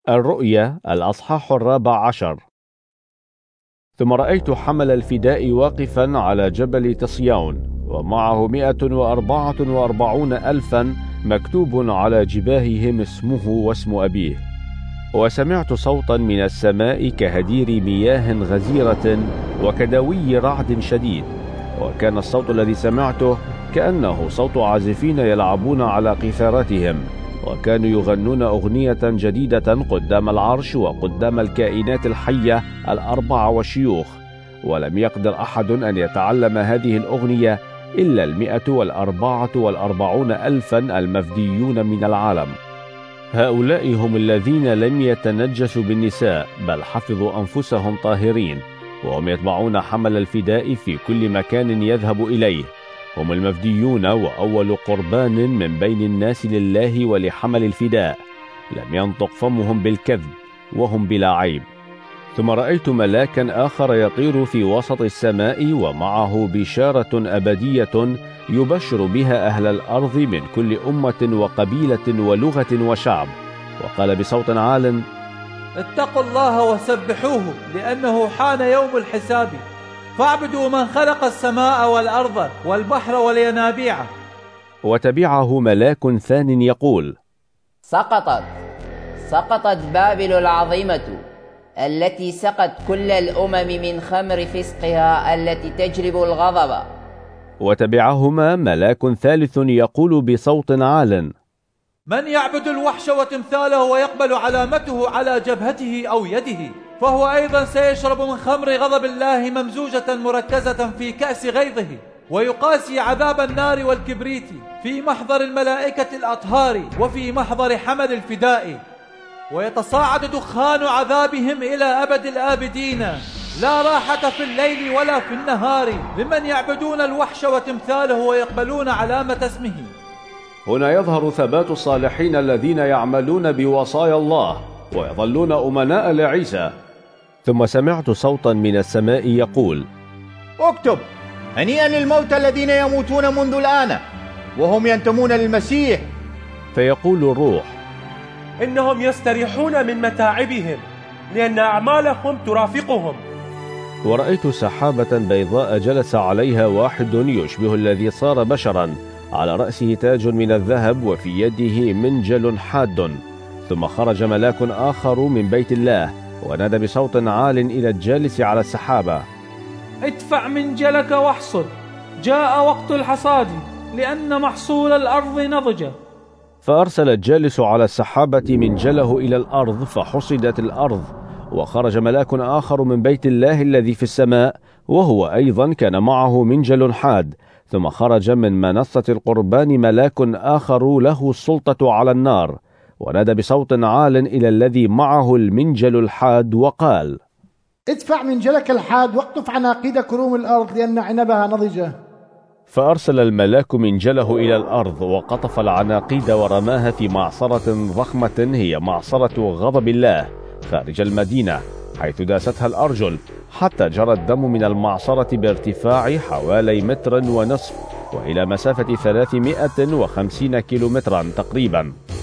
الرؤيا الأصحاح 14. ثم رأيت حمل الفداء واقفا على جبل تصيون، ومعه 144,000 مكتوب على جباههم اسمه واسم أبيه. وسمعت صوتا من السماء كهدير مياه غزيرة وكدوي رعد شديد، وكان الصوت الذي سمعته كأنه صوت عازفين يلعبون على قيثاراتهم، وكانوا يغنون أغنية جديدة قدام العرش وقدام الكائنات الحية 4 والشيوخ، ولم يقدر أحد أن يتعلم هذه الأغنية إلا 144,000 المفديون من العالم. هؤلاء هم الذين لم يتنجسوا بالنساء، بل حفظوا أنفسهم طاهرين، وهم يتبعون حمل الفداء في كل مكان يذهب إليه. هم المفديون وأول قربان من بين الناس لله ولحمل الفداء، لم ينطق فمهم بالكذب، وهم بلا عيب. ثم رأيت ملاكا آخر يطير في وسط السماء، ومعه بشارة أبدية يبشر بها أهل الأرض من كل أمة وقبيلة ولغة وشعب، وقال بصوت عال: اتقوا الله وسبحوه، لأنه حان يوم الحساب، فاعبدوا من خلق السماء والأرض والبحر والينابيع. وتبعه ملاك ثان يقول: سقطت بابل العظيمة، التي سقت كل الأمم من خمر فسقها التي تجلب الغضب. وتبعهما ملاك ثالث يقول بصوت عال: من يعبد الوحش وتمثاله ويقبل علامته على جبهته أو يده، فهو أيضا سيشرب من خمر غضب الله ممزوجة مركزة في كأس غيظه، ويقاسي عذاب النار والكبريت في محضر الملائكة الأطهار وفي محضر حمل الفداء، ويتصاعد دخان عذابهم إلى أبد الآبدين، لا راحة في الليل ولا في النهار لمن يعبدون الوحش وتمثاله ويقبلون علامة اسمه. هنا يظهر ثبات الصالحين الذين يعملون بوصايا الله ويظلون أمناء لعيسى. ثم سمعت صوتا من السماء يقول: اكتب: هنيئا للموتى الذين يموتون منذ الآن وهم ينتمون للمسيح. فيقول الروح: إنهم يستريحون من متاعبهم، لأن أعمالهم ترافقهم. ورأيت سحابة بيضاء جلس عليها واحد يشبه الذي صار بشرا، على رأسه تاج من الذهب، وفي يده منجل حاد. ثم خرج ملاك آخر من بيت الله، ونادى بصوت عال إلى الجالس على السحابة: ادفع منجلك واحصد، جاء وقت الحصاد، لأن محصول الأرض نضج. فأرسل الجالس على السحابة منجله إلى الأرض، فحصدت الأرض. وخرج ملاك آخر من بيت الله الذي في السماء، وهو أيضا كان معه منجل حاد. ثم خرج من منصة القربان ملاك آخر له السلطة على النار، ونادى بصوت عال إلى الذي معه المنجل الحاد وقال: ادفع منجلك الحاد واقطف عناقيد كروم الأرض، لأن عنبها نضجة. فأرسل الملاك منجله إلى الأرض، وقطف العناقيد ورماها في معصرة ضخمة هي معصرة غضب الله خارج المدينة، حيث داستها الأرجل، حتى جرى الدم من المعصرة بارتفاع حوالي 1.5 متر، وإلى مسافة 350 كيلومترا تقريبا.